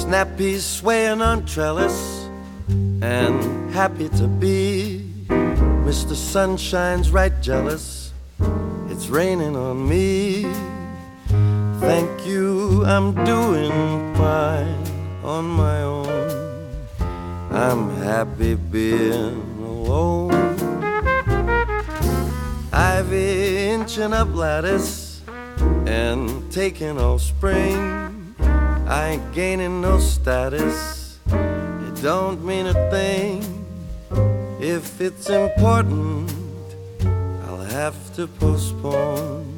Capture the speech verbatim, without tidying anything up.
Snappy swaying on trellis and happy to be. Mister Sunshine's right jealous, it's raining on me. Thank you, I'm doing fine on my own. I'm happy being alone. Ivy inching up lattice and taking all spring. I ain't gaining no status, it don't mean a thing. If it's important, I'll have to postpone.